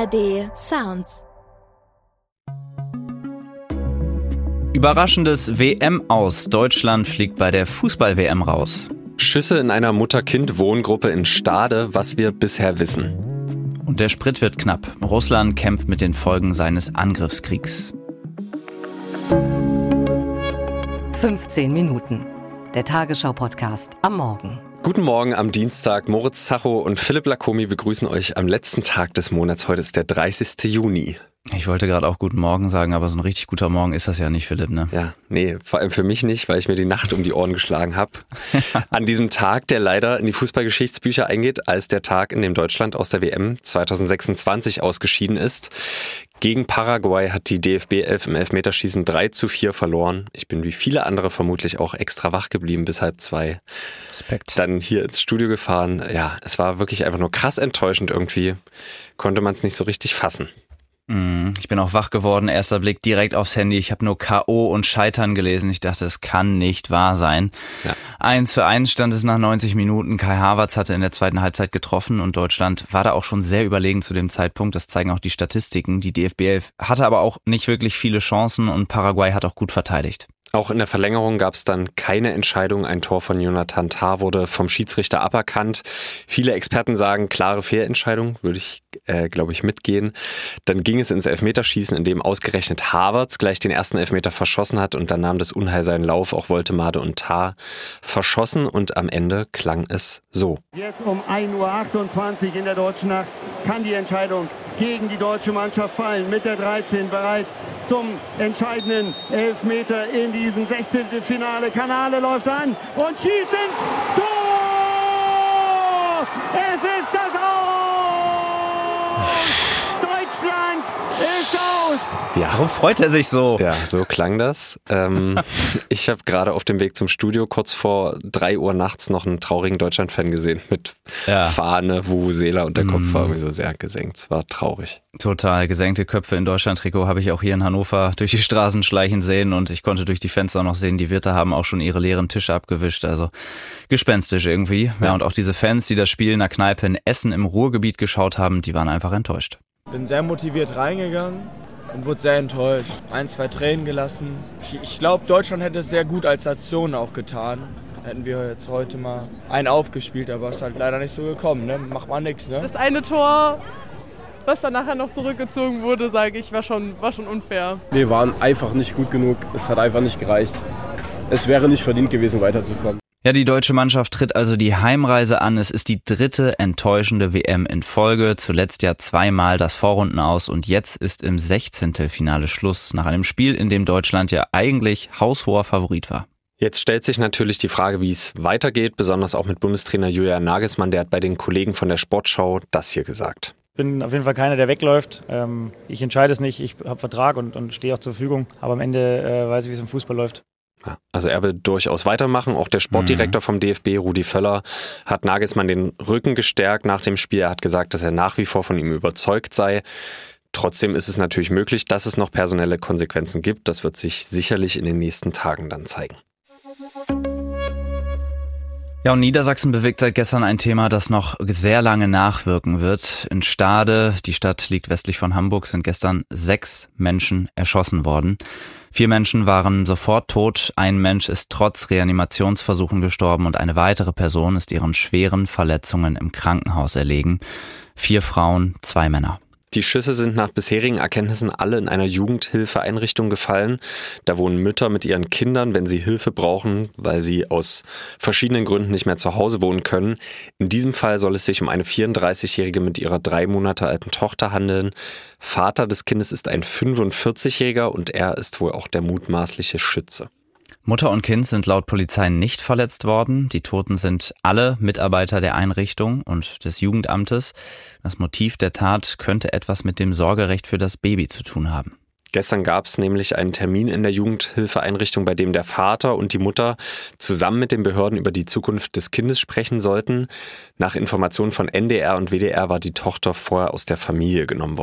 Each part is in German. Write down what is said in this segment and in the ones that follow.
ARD Sounds. Überraschendes WM-Aus. Deutschland fliegt bei der Fußball-WM raus. Schüsse in einer Mutter-Kind-Wohngruppe in Stade, was wir bisher wissen. Und der Sprit wird knapp. Russland kämpft mit den Folgen seines Angriffskriegs. 15 Minuten. Der Tagesschau-Podcast am Morgen. Guten Morgen am Dienstag. Moritz Zacho und Philipp Lacomi begrüßen euch am letzten Tag des Monats. Heute ist der 30. Juni. Ich wollte gerade auch guten Morgen sagen, aber so ein richtig guter Morgen ist das ja nicht, Philipp, ne? Ja, nee, vor allem für mich nicht, weil ich mir die Nacht um die Ohren geschlagen habe. An diesem Tag, der leider in die Fußballgeschichtsbücher eingeht, als der Tag, in dem Deutschland aus der WM 2026 ausgeschieden ist. Gegen Paraguay hat die DFB 11 im Elfmeterschießen 3:4 verloren. Ich bin wie viele andere vermutlich auch extra wach geblieben bis 1:30. Respekt. Dann hier ins Studio gefahren. Ja, es war wirklich einfach nur krass enttäuschend irgendwie. Konnte man es nicht so richtig fassen. Ich bin auch wach geworden, erster Blick direkt aufs Handy. Ich habe nur K.O. und Scheitern gelesen. Ich dachte, es kann nicht wahr sein. Ja. 1:1 stand es nach 90 Minuten. Kai Havertz hatte in der zweiten Halbzeit getroffen und Deutschland war da auch schon sehr überlegen zu dem Zeitpunkt. Das zeigen auch die Statistiken. Die DFB 11 hatte aber auch nicht wirklich viele Chancen und Paraguay hat auch gut verteidigt. Auch in der Verlängerung gab es dann keine Entscheidung. Ein Tor von Jonathan Tah wurde vom Schiedsrichter aberkannt. Viele Experten sagen, klare Fehlentscheidung, würde ich, glaube ich, mitgehen. Dann ging es ins Elfmeterschießen, in dem ausgerechnet Havertz gleich den ersten Elfmeter verschossen hat und dann nahm das Unheil seinen Lauf. Auch Woltemade und Tah verschossen und am Ende klang es so. Jetzt um 1:28 Uhr in der deutschen Nacht kann die Entscheidung gegen die deutsche Mannschaft fallen. Mit der 13 bereit zum entscheidenden Elfmeter in diesem 16. Finale. Kanale läuft an und schießt ins Tor! Es ist das Aus! Deutschland ist aus! Ja, warum freut er sich so? Ja, so klang das. Ich habe gerade auf dem Weg zum Studio kurz vor 3 Uhr nachts noch einen traurigen Deutschland-Fan gesehen mit Fahne, Vuvuzela und der Kopf war irgendwie so sehr gesenkt. Es war traurig. Total. Gesenkte Köpfe in Deutschland-Trikot habe ich auch hier in Hannover durch die Straßen schleichen sehen und ich konnte durch die Fenster noch sehen, die Wirte haben auch schon ihre leeren Tische abgewischt. Also gespenstisch irgendwie. Ja, und auch diese Fans, die das Spiel in der Kneipe in Essen im Ruhrgebiet geschaut haben, die waren einfach enttäuscht. Bin sehr motiviert reingegangen und wurde sehr enttäuscht. 1, 2 Tränen gelassen. Ich glaube, Deutschland hätte es sehr gut als Nation auch getan. Hätten wir jetzt heute mal einen aufgespielt, aber es ist halt leider nicht so gekommen. Ne? Macht man nichts. Ne? Das eine Tor, was dann nachher noch zurückgezogen wurde, sage ich, war schon unfair. Wir waren einfach nicht gut genug. Es hat einfach nicht gereicht. Es wäre nicht verdient gewesen, weiterzukommen. Ja, die deutsche Mannschaft tritt also die Heimreise an. Es ist die 3. enttäuschende WM in Folge. Zuletzt ja 2-mal das Vorrundenaus und jetzt ist im 16. Finale Schluss nach einem Spiel, in dem Deutschland ja eigentlich haushoher Favorit war. Jetzt stellt sich natürlich die Frage, wie es weitergeht, besonders auch mit Bundestrainer Julian Nagelsmann. Der hat bei den Kollegen von der Sportschau das hier gesagt. Ich bin auf jeden Fall keiner, der wegläuft. Ich entscheide es nicht, ich habe Vertrag und stehe auch zur Verfügung. Aber am Ende weiß ich, wie es im Fußball läuft. Ja, also er will durchaus weitermachen. Auch der Sportdirektor vom DFB, Rudi Völler, hat Nagelsmann den Rücken gestärkt nach dem Spiel. Er hat gesagt, dass er nach wie vor von ihm überzeugt sei. Trotzdem ist es natürlich möglich, dass es noch personelle Konsequenzen gibt. Das wird sich sicherlich in den nächsten Tagen dann zeigen. Ja, und Niedersachsen bewegt seit gestern ein Thema, das noch sehr lange nachwirken wird. In Stade, die Stadt liegt westlich von Hamburg, sind gestern 6 Menschen erschossen worden. 4 Menschen waren sofort tot, ein Mensch ist trotz Reanimationsversuchen gestorben und eine weitere Person ist ihren schweren Verletzungen im Krankenhaus erlegen. 4 Frauen, 2 Männer. Die Schüsse sind nach bisherigen Erkenntnissen alle in einer Jugendhilfeeinrichtung gefallen. Da wohnen Mütter mit ihren Kindern, wenn sie Hilfe brauchen, weil sie aus verschiedenen Gründen nicht mehr zu Hause wohnen können. In diesem Fall soll es sich um eine 34-Jährige mit ihrer 3 Monate alten Tochter handeln. Vater des Kindes ist ein 45-Jähriger und er ist wohl auch der mutmaßliche Schütze. Mutter und Kind sind laut Polizei nicht verletzt worden. Die Toten sind alle Mitarbeiter der Einrichtung und des Jugendamtes. Das Motiv der Tat könnte etwas mit dem Sorgerecht für das Baby zu tun haben. Gestern gab es nämlich einen Termin in der Jugendhilfeeinrichtung, bei dem der Vater und die Mutter zusammen mit den Behörden über die Zukunft des Kindes sprechen sollten. Nach Informationen von NDR und WDR war die Tochter vorher aus der Familie genommen worden.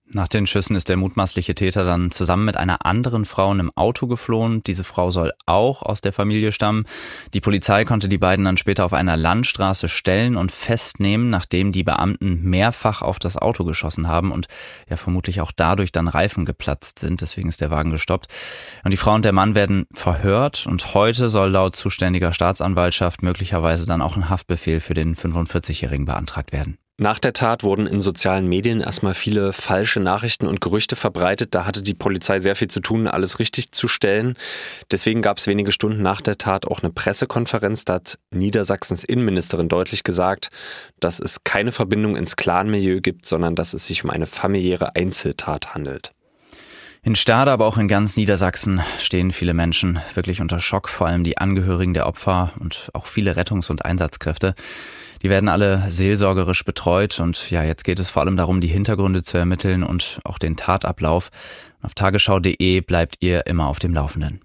Nach den Schüssen ist der mutmaßliche Täter dann zusammen mit einer anderen Frau in einem Auto geflohen. Diese Frau soll auch aus der Familie stammen. Die Polizei konnte die beiden dann später auf einer Landstraße stellen und festnehmen, nachdem die Beamten mehrfach auf das Auto geschossen haben und ja vermutlich auch dadurch dann Reifen geplatzt sind. Deswegen ist der Wagen gestoppt. Und die Frau und der Mann werden verhört und heute soll laut zuständiger Staatsanwaltschaft möglicherweise dann auch ein Haftbefehl für den 45-Jährigen beantragt werden. Nach der Tat wurden in sozialen Medien erstmal viele falsche Nachrichten und Gerüchte verbreitet. Da hatte die Polizei sehr viel zu tun, alles richtig zu stellen. Deswegen gab es wenige Stunden nach der Tat auch eine Pressekonferenz. Da hat Niedersachsens Innenministerin deutlich gesagt, dass es keine Verbindung ins Clanmilieu gibt, sondern dass es sich um eine familiäre Einzeltat handelt. In Stade, aber auch in ganz Niedersachsen stehen viele Menschen wirklich unter Schock, vor allem die Angehörigen der Opfer und auch viele Rettungs- und Einsatzkräfte. Die werden alle seelsorgerisch betreut und ja, jetzt geht es vor allem darum, die Hintergründe zu ermitteln und auch den Tatablauf. Auf tagesschau.de bleibt ihr immer auf dem Laufenden.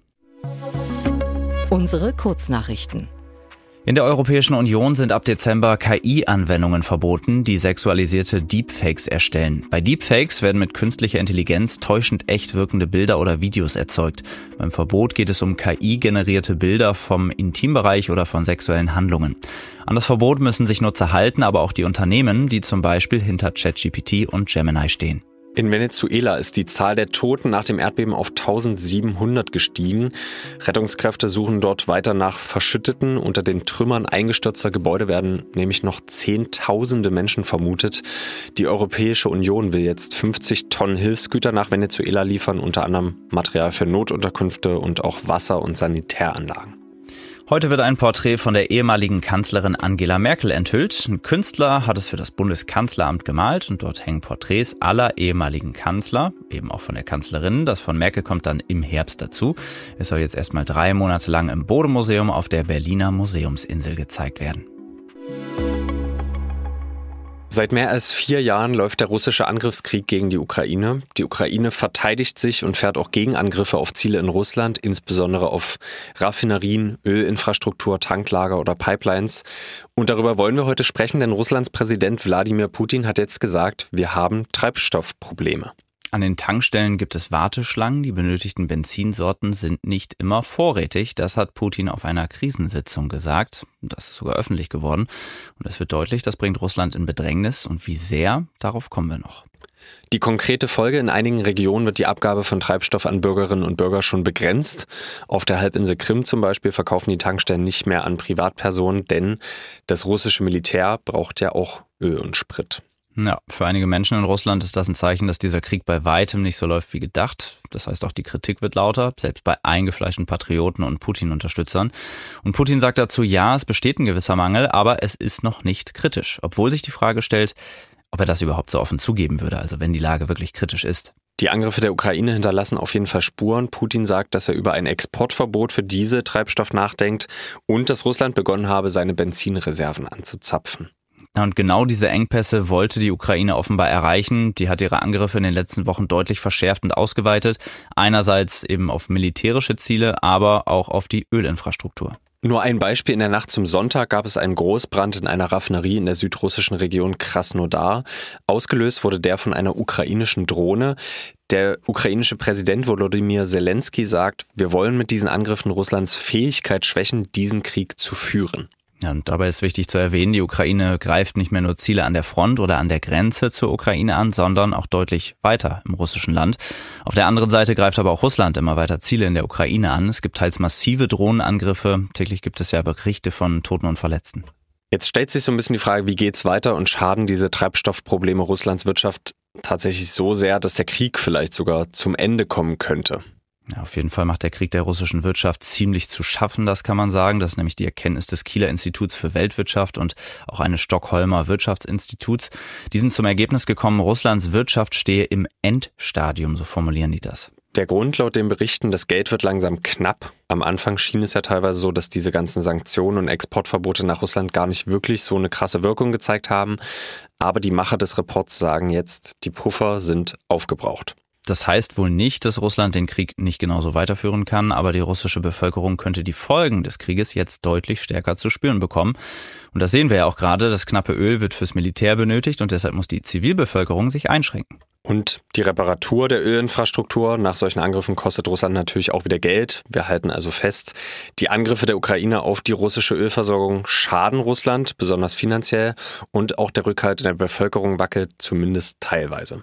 Unsere Kurznachrichten. In der Europäischen Union sind ab Dezember KI-Anwendungen verboten, die sexualisierte Deepfakes erstellen. Bei Deepfakes werden mit künstlicher Intelligenz täuschend echt wirkende Bilder oder Videos erzeugt. Beim Verbot geht es um KI-generierte Bilder vom Intimbereich oder von sexuellen Handlungen. An das Verbot müssen sich Nutzer halten, aber auch die Unternehmen, die zum Beispiel hinter ChatGPT und Gemini stehen. In Venezuela ist die Zahl der Toten nach dem Erdbeben auf 1700 gestiegen. Rettungskräfte suchen dort weiter nach Verschütteten. Unter den Trümmern eingestürzter Gebäude werden nämlich noch Zehntausende Menschen vermutet. Die Europäische Union will jetzt 50 Tonnen Hilfsgüter nach Venezuela liefern, unter anderem Material für Notunterkünfte und auch Wasser- und Sanitäranlagen. Heute wird ein Porträt von der ehemaligen Kanzlerin Angela Merkel enthüllt. Ein Künstler hat es für das Bundeskanzleramt gemalt und dort hängen Porträts aller ehemaligen Kanzler, eben auch von der Kanzlerin. Das von Merkel kommt dann im Herbst dazu. Es soll jetzt erstmal 3 Monate lang im Bode-Museum auf der Berliner Museumsinsel gezeigt werden. Seit mehr als 4 Jahren läuft der russische Angriffskrieg gegen die Ukraine. Die Ukraine verteidigt sich und fährt auch Gegenangriffe auf Ziele in Russland, insbesondere auf Raffinerien, Ölinfrastruktur, Tanklager oder Pipelines. Und darüber wollen wir heute sprechen, denn Russlands Präsident Wladimir Putin hat jetzt gesagt, wir haben Treibstoffprobleme. An den Tankstellen gibt es Warteschlangen. Die benötigten Benzinsorten sind nicht immer vorrätig. Das hat Putin auf einer Krisensitzung gesagt. Das ist sogar öffentlich geworden. Und es wird deutlich, das bringt Russland in Bedrängnis. Und wie sehr, darauf kommen wir noch. Die konkrete Folge: in einigen Regionen wird die Abgabe von Treibstoff an Bürgerinnen und Bürger schon begrenzt. Auf der Halbinsel Krim zum Beispiel verkaufen die Tankstellen nicht mehr an Privatpersonen, denn das russische Militär braucht ja auch Öl und Sprit. Ja, für einige Menschen in Russland ist das ein Zeichen, dass dieser Krieg bei weitem nicht so läuft wie gedacht. Das heißt, auch die Kritik wird lauter, selbst bei eingefleischten Patrioten und Putin-Unterstützern. Und Putin sagt dazu, ja, es besteht ein gewisser Mangel, aber es ist noch nicht kritisch. Obwohl sich die Frage stellt, ob er das überhaupt so offen zugeben würde, also wenn die Lage wirklich kritisch ist. Die Angriffe der Ukraine hinterlassen auf jeden Fall Spuren. Putin sagt, dass er über ein Exportverbot für Dieseltreibstoff nachdenkt und dass Russland begonnen habe, seine Benzinreserven anzuzapfen. Und genau diese Engpässe wollte die Ukraine offenbar erreichen. Die hat ihre Angriffe in den letzten Wochen deutlich verschärft und ausgeweitet. Einerseits eben auf militärische Ziele, aber auch auf die Ölinfrastruktur. Nur ein Beispiel: In der Nacht zum Sonntag gab es einen Großbrand in einer Raffinerie in der südrussischen Region Krasnodar. Ausgelöst wurde der von einer ukrainischen Drohne. Der ukrainische Präsident Volodymyr Zelensky sagt, wir wollen mit diesen Angriffen Russlands Fähigkeit schwächen, diesen Krieg zu führen. Ja, und dabei ist wichtig zu erwähnen, die Ukraine greift nicht mehr nur Ziele an der Front oder an der Grenze zur Ukraine an, sondern auch deutlich weiter im russischen Land. Auf der anderen Seite greift aber auch Russland immer weiter Ziele in der Ukraine an. Es gibt teils massive Drohnenangriffe. Täglich gibt es ja Berichte von Toten und Verletzten. Jetzt stellt sich so ein bisschen die Frage, wie geht's weiter und schaden diese Treibstoffprobleme Russlands Wirtschaft tatsächlich so sehr, dass der Krieg vielleicht sogar zum Ende kommen könnte? Ja, auf jeden Fall macht der Krieg der russischen Wirtschaft ziemlich zu schaffen, das kann man sagen. Das ist nämlich die Erkenntnis des Kieler Instituts für Weltwirtschaft und auch eines Stockholmer Wirtschaftsinstituts. Die sind zum Ergebnis gekommen, Russlands Wirtschaft stehe im Endstadium, so formulieren die das. Der Grund laut den Berichten, das Geld wird langsam knapp. Am Anfang schien es ja teilweise so, dass diese ganzen Sanktionen und Exportverbote nach Russland gar nicht wirklich so eine krasse Wirkung gezeigt haben. Aber die Macher des Reports sagen jetzt, die Puffer sind aufgebraucht. Das heißt wohl nicht, dass Russland den Krieg nicht genauso weiterführen kann, aber die russische Bevölkerung könnte die Folgen des Krieges jetzt deutlich stärker zu spüren bekommen. Und das sehen wir ja auch gerade, das knappe Öl wird fürs Militär benötigt und deshalb muss die Zivilbevölkerung sich einschränken. Und die Reparatur der Ölinfrastruktur nach solchen Angriffen kostet Russland natürlich auch wieder Geld. Wir halten also fest, die Angriffe der Ukraine auf die russische Ölversorgung schaden Russland, besonders finanziell. Und auch der Rückhalt in der Bevölkerung wackelt zumindest teilweise.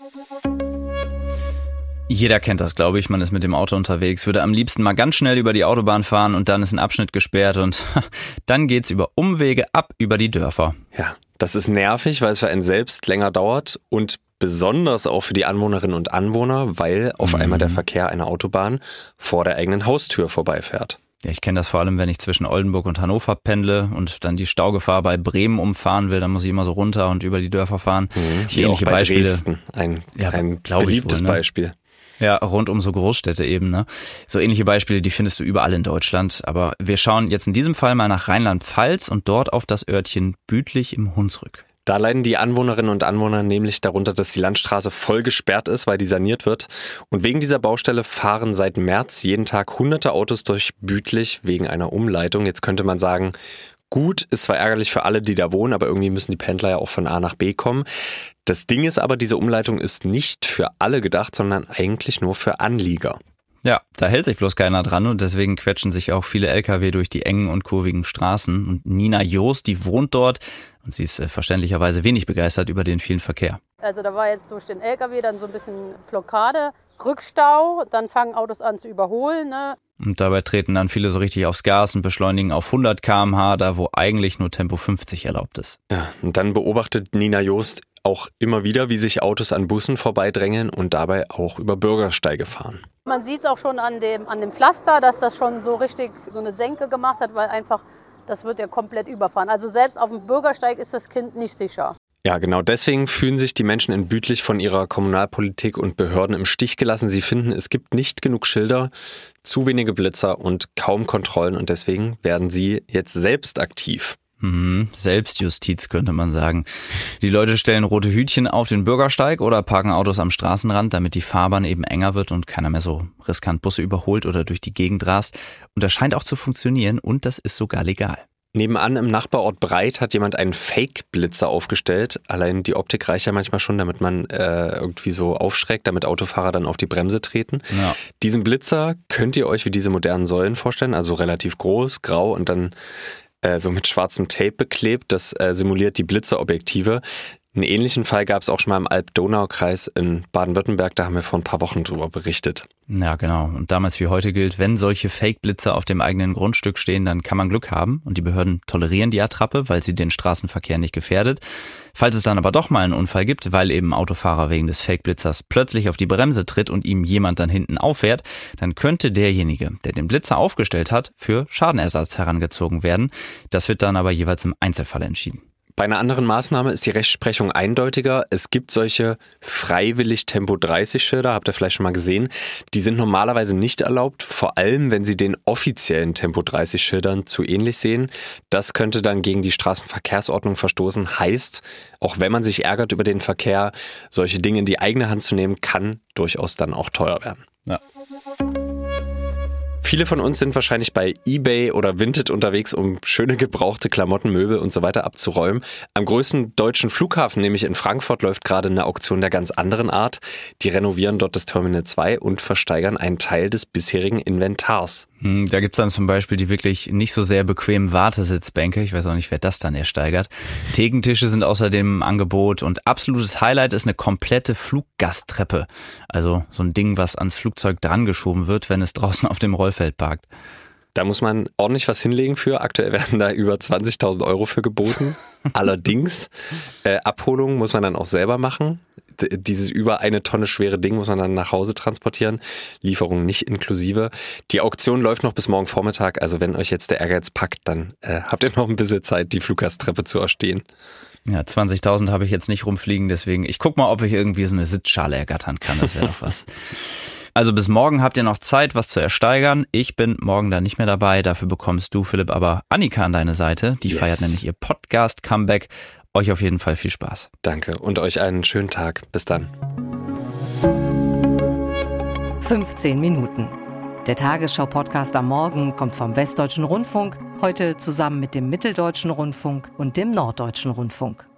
Jeder kennt das, glaube ich. Man ist mit dem Auto unterwegs, würde am liebsten mal ganz schnell über die Autobahn fahren und dann ist ein Abschnitt gesperrt und dann geht's über Umwege ab über die Dörfer. Ja, das ist nervig, weil es für einen selbst länger dauert und besonders auch für die Anwohnerinnen und Anwohner, weil auf einmal der Verkehr einer Autobahn vor der eigenen Haustür vorbeifährt. Ja, ich kenne das vor allem, wenn ich zwischen Oldenburg und Hannover pendle und dann die Staugefahr bei Bremen umfahren will, dann muss ich immer so runter und über die Dörfer fahren. Hier auch bei Dresden, ein beliebtes Beispiel. Ja, rund um so Großstädte eben, ne? So ähnliche Beispiele, die findest du überall in Deutschland. Aber wir schauen jetzt in diesem Fall mal nach Rheinland-Pfalz und dort auf das Örtchen Büdlich im Hunsrück. Da leiden die Anwohnerinnen und Anwohner nämlich darunter, dass die Landstraße voll gesperrt ist, weil die saniert wird. Und wegen dieser Baustelle fahren seit März jeden Tag hunderte Autos durch Büdlich wegen einer Umleitung. Jetzt könnte man sagen, gut, ist zwar ärgerlich für alle, die da wohnen, aber irgendwie müssen die Pendler ja auch von A nach B kommen. Das Ding ist aber, diese Umleitung ist nicht für alle gedacht, sondern eigentlich nur für Anlieger. Ja, da hält sich bloß keiner dran und deswegen quetschen sich auch viele LKW durch die engen und kurvigen Straßen. Und Nina Joost, die wohnt dort und sie ist verständlicherweise wenig begeistert über den vielen Verkehr. Also da war jetzt durch den LKW dann so ein bisschen Blockade, Rückstau, dann fangen Autos an zu überholen, ne? Und dabei treten dann viele so richtig aufs Gas und beschleunigen auf 100 km/h, da wo eigentlich nur Tempo 50 erlaubt ist. Ja, und dann beobachtet Nina Joost auch immer wieder, wie sich Autos an Bussen vorbeidrängeln und dabei auch über Bürgersteige fahren. Man sieht es auch schon an dem Pflaster, dass das schon so richtig so eine Senke gemacht hat, weil einfach, das wird ja komplett überfahren. Also selbst auf dem Bürgersteig ist das Kind nicht sicher. Ja, genau deswegen fühlen sich die Menschen in Büdlich von ihrer Kommunalpolitik und Behörden im Stich gelassen. Sie finden, es gibt nicht genug Schilder, zu wenige Blitzer und kaum Kontrollen und deswegen werden sie jetzt selbst aktiv. Selbstjustiz könnte man sagen. Die Leute stellen rote Hütchen auf den Bürgersteig oder parken Autos am Straßenrand, damit die Fahrbahn eben enger wird und keiner mehr so riskant Busse überholt oder durch die Gegend rast. Und das scheint auch zu funktionieren und das ist sogar legal. Nebenan im Nachbarort Breit hat jemand einen Fake-Blitzer aufgestellt. Allein die Optik reicht ja manchmal schon, damit man irgendwie so aufschreckt, damit Autofahrer dann auf die Bremse treten. Ja. Diesen Blitzer könnt ihr euch wie diese modernen Säulen vorstellen, also relativ groß, grau und dann so mit schwarzem Tape beklebt. Das simuliert die Blitzerobjektive. Einen ähnlichen Fall gab es auch schon mal im Alb-Donau-Kreis in Baden-Württemberg. Da haben wir vor ein paar Wochen drüber berichtet. Ja, genau. Und damals wie heute gilt, wenn solche Fake-Blitzer auf dem eigenen Grundstück stehen, dann kann man Glück haben. Und die Behörden tolerieren die Attrappe, weil sie den Straßenverkehr nicht gefährdet. Falls es dann aber doch mal einen Unfall gibt, weil eben ein Autofahrer wegen des Fake-Blitzers plötzlich auf die Bremse tritt und ihm jemand dann hinten auffährt, dann könnte derjenige, der den Blitzer aufgestellt hat, für Schadenersatz herangezogen werden. Das wird dann aber jeweils im Einzelfall entschieden. Bei einer anderen Maßnahme ist die Rechtsprechung eindeutiger. Es gibt solche freiwillig Tempo-30-Schilder, habt ihr vielleicht schon mal gesehen. Die sind normalerweise nicht erlaubt, vor allem wenn sie den offiziellen Tempo-30-Schildern zu ähnlich sehen. Das könnte dann gegen die Straßenverkehrsordnung verstoßen. Heißt, auch wenn man sich ärgert über den Verkehr, solche Dinge in die eigene Hand zu nehmen, kann durchaus dann auch teuer werden. Ja. Viele von uns sind wahrscheinlich bei eBay oder Vinted unterwegs, um schöne gebrauchte Klamotten, Möbel und so weiter abzuräumen. Am größten deutschen Flughafen, nämlich in Frankfurt, läuft gerade eine Auktion der ganz anderen Art. Die renovieren dort das Terminal 2 und versteigern einen Teil des bisherigen Inventars. Da gibt's dann zum Beispiel die wirklich nicht so sehr bequemen Wartesitzbänke. Ich weiß auch nicht, wer das dann ersteigert. Thekentische sind außerdem im Angebot und absolutes Highlight ist eine komplette Fluggasttreppe. Also so ein Ding, was ans Flugzeug drangeschoben wird, wenn es draußen auf dem Rollfeld parkt. Da muss man ordentlich was hinlegen für. Aktuell werden da über 20.000 Euro für geboten. Allerdings, Abholung muss man dann auch selber machen. Dieses über 1 Tonne schwere Ding muss man dann nach Hause transportieren. Lieferung nicht inklusive. Die Auktion läuft noch bis morgen Vormittag. Also wenn euch jetzt der Ehrgeiz packt, dann habt ihr noch ein bisschen Zeit, die Fluggastreppe zu erstehen. Ja, 20.000 habe ich jetzt nicht rumfliegen. Deswegen, ich guck mal, ob ich irgendwie so eine Sitzschale ergattern kann. Das wäre doch was. Also bis morgen habt ihr noch Zeit, was zu ersteigern. Ich bin morgen dann nicht mehr dabei. Dafür bekommst du, Philipp, aber Annika an deine Seite. Die feiert nämlich ihr Podcast-Comeback. Euch auf jeden Fall viel Spaß. Danke und euch einen schönen Tag. Bis dann. 15 Minuten. Der Tagesschau-Podcast am Morgen kommt vom Westdeutschen Rundfunk, heute zusammen mit dem Mitteldeutschen Rundfunk und dem Norddeutschen Rundfunk.